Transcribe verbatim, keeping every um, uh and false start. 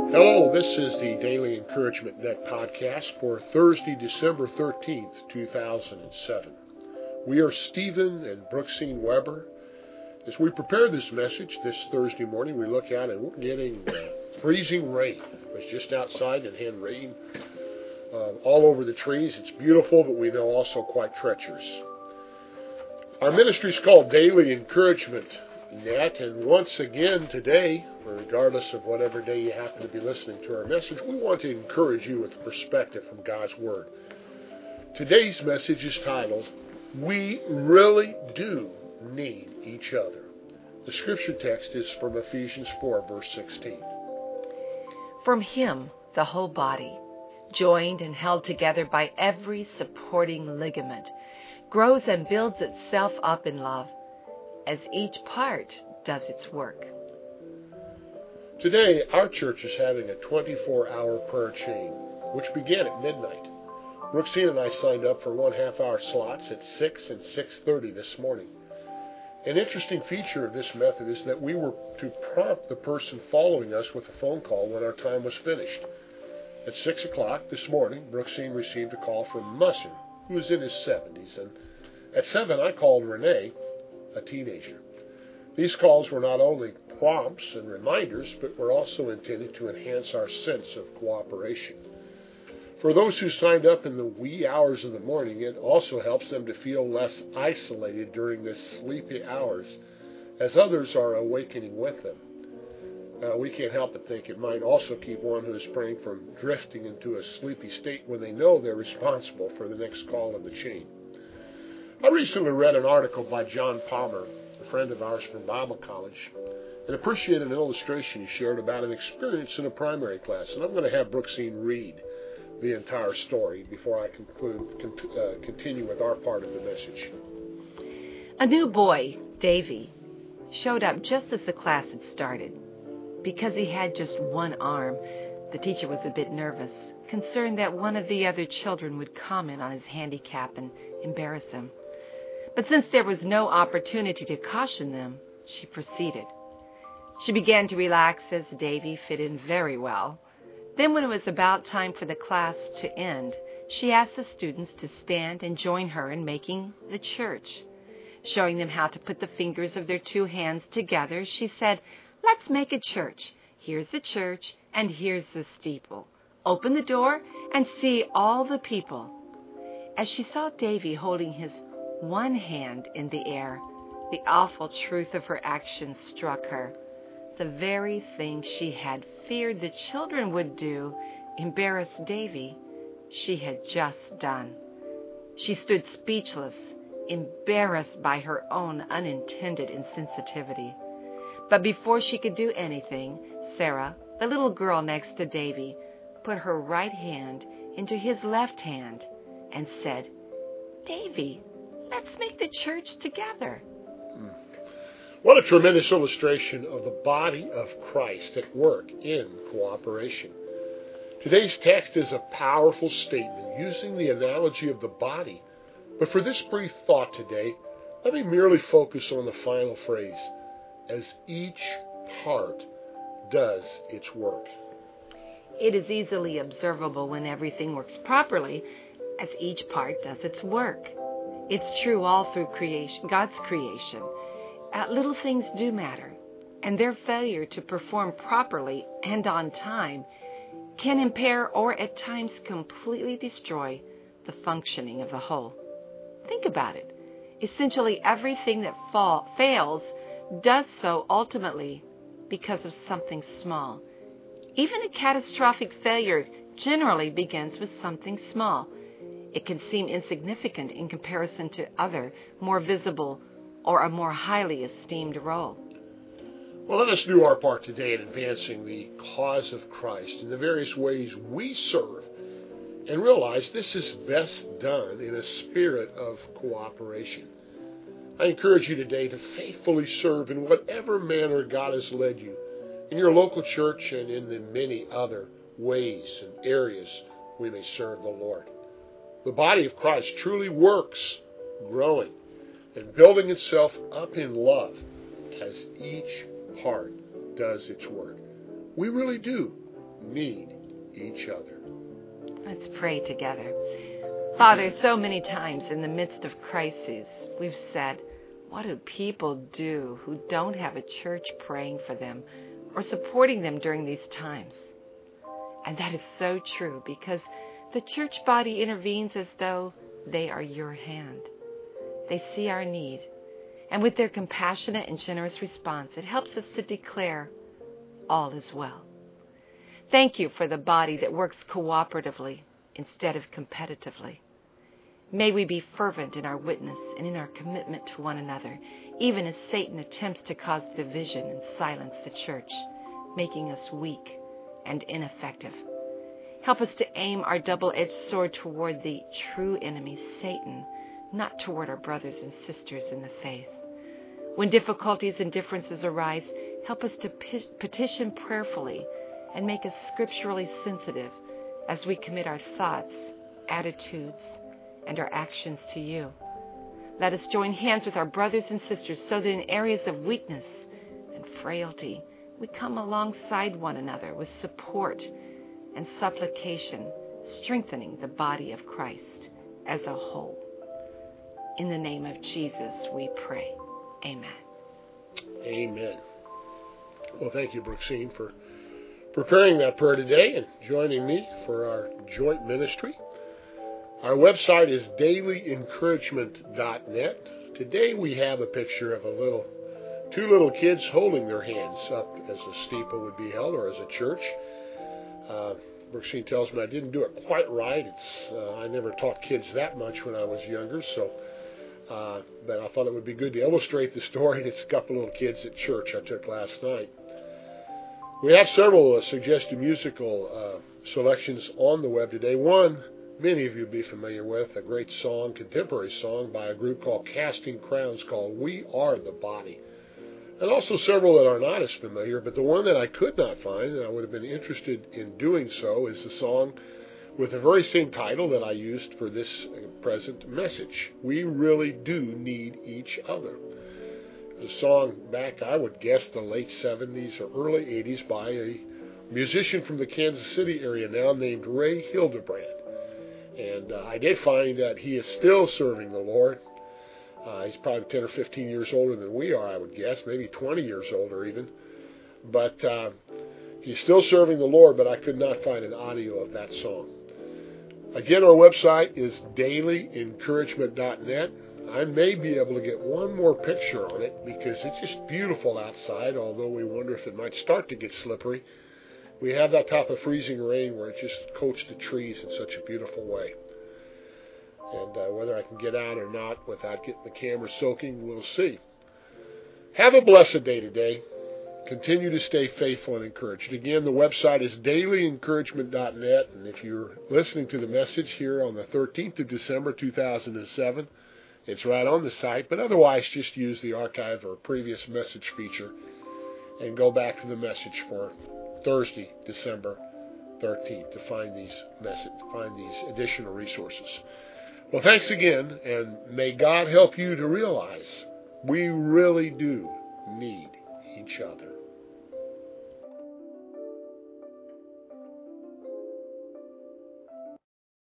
Hello, this is the Daily Encouragement Net podcast for Thursday, December thirteenth, two thousand seven. We are Stephen and Brooksine Weber. As we prepare this message this Thursday morning, we look out and we're getting uh, freezing rain. It was just outside and had rain uh, all over the trees. It's beautiful, but we know also quite treacherous. Our ministry is called Daily Encouragement Net, and once again today, regardless of whatever day you happen to be listening to our message, we want to encourage you with perspective from God's Word. Today's message is titled, We Really Do Need Each Other. The scripture text is from Ephesians four, verse sixteen. From Him, the whole body, joined and held together by every supporting ligament, grows and builds itself up in love, as each part does its work. Today, our church is having a twenty-four hour prayer chain, which began at midnight. Brooksine and I signed up for one half-hour slots at six and six thirty this morning. An interesting feature of this method is that we were to prompt the person following us with a phone call when our time was finished. At six o'clock this morning, Brooksine received a call from Musser, who was in his seventies, and at seven I called Renee, a teenager. These calls were not only prompts and reminders, but were also intended to enhance our sense of cooperation. For those who signed up in the wee hours of the morning, it also helps them to feel less isolated during the sleepy hours, as others are awakening with them. Uh, we can't help but think it might also keep one who is praying from drifting into a sleepy state when they know they're responsible for the next call in the chain. I recently read an article by John Palmer, a friend of ours from Bible College, and appreciated an illustration he shared about an experience in a primary class. And I'm going to have Brooksine read the entire story before I conclude, con- uh, continue with our part of the message. A new boy, Davy, showed up just as the class had started. Because he had just one arm, the teacher was a bit nervous, concerned that one of the other children would comment on his handicap and embarrass him. But since there was no opportunity to caution them, she proceeded. She began to relax as Davy fit in very well. Then when it was about time for the class to end, she asked the students to stand and join her in making the church. Showing them how to put the fingers of their two hands together, she said, "Let's make a church. Here's the church and here's the steeple. Open the door and see all the people." As she saw Davy holding his one hand in the air, the awful truth of her actions struck her. The very thing she had feared the children would do, embarrass Davy, she had just done. She stood speechless, embarrassed by her own unintended insensitivity. But before she could do anything, Sarah, the little girl next to Davy, put her right hand into his left hand and said, "Davy, let's make the church together." Hmm. What a tremendous illustration of the body of Christ at work in cooperation. Today's text is a powerful statement using the analogy of the body. But for this brief thought today, let me merely focus on the final phrase, as each part does its work. It is easily observable when everything works properly, as each part does its work. It's true all through creation, God's creation. Uh, little things do matter, and their failure to perform properly and on time can impair or at times completely destroy the functioning of the whole. Think about it. Essentially everything that fall, fails does so ultimately because of something small. Even a catastrophic failure generally begins with something small. It can seem insignificant in comparison to other, more visible, or a more highly esteemed role. Well, let us do our part today in advancing the cause of Christ in the various ways we serve, and realize this is best done in a spirit of cooperation. I encourage you today to faithfully serve in whatever manner God has led you, in your local church and in the many other ways and areas we may serve the Lord. The body of Christ truly works, growing and building itself up in love as each part does its work. We really do need each other. Let's pray together. Father, so many times in the midst of crises, we've said, what do people do who don't have a church praying for them or supporting them during these times? And that is so true, because the church body intervenes as though they are your hand. They see our need, and with their compassionate and generous response, it helps us to declare, all is well. Thank you for the body that works cooperatively instead of competitively. May we be fervent in our witness and in our commitment to one another, even as Satan attempts to cause division and silence the church, making us weak and ineffective. Help us to aim our double-edged sword toward the true enemy, Satan, not toward our brothers and sisters in the faith. When difficulties and differences arise, help us to petition prayerfully and make us scripturally sensitive as we commit our thoughts, attitudes, and our actions to you. Let us join hands with our brothers and sisters so that in areas of weakness and frailty, we come alongside one another with support and supplication, strengthening the body of Christ as a whole. In the name of Jesus, we pray. Amen. Amen. Well, thank you, Brooksine, for preparing that prayer today and joining me for our joint ministry. Our website is daily encouragement dot net. Today we have a picture of a little, two little kids holding their hands up as a steeple would be held, or as a church. Uh, Brooksine tells me I didn't do it quite right. It's uh, I never taught kids that much when I was younger, so uh, but I thought it would be good to illustrate the story. It's a couple little kids at church I took last night. We have several uh, suggested musical uh, selections on the web today. One many of you will be familiar with, a great song, contemporary song by a group called Casting Crowns called We Are the Body. And also several that are not as familiar, but the one that I could not find, and I would have been interested in doing so, is the song with the very same title that I used for this present message. We really do need each other. The song back, I would guess, the late seventies or early eighties by a musician from the Kansas City area now named Ray Hildebrand. And uh, I did find that he is still serving the Lord. Uh, he's probably ten or fifteen years older than we are, I would guess, maybe twenty years older even. But uh, he's still serving the Lord, but I could not find an audio of that song. Again, our website is daily encouragement dot net. I may be able to get one more picture on it because it's just beautiful outside, although we wonder if it might start to get slippery. We have that type of freezing rain where it just coats the trees in such a beautiful way. And uh, whether I can get out or not without getting the camera soaking, we'll see. Have a blessed day today. Continue to stay faithful and encouraged. Again, the website is daily encouragement dot net. And if you're listening to the message here on the thirteenth of December, two thousand seven, it's right on the site. But otherwise, just use the archive or previous message feature and go back to the message for Thursday, December thirteenth, to find these message, find these additional resources. Well, thanks again, and may God help you to realize we really do need each other.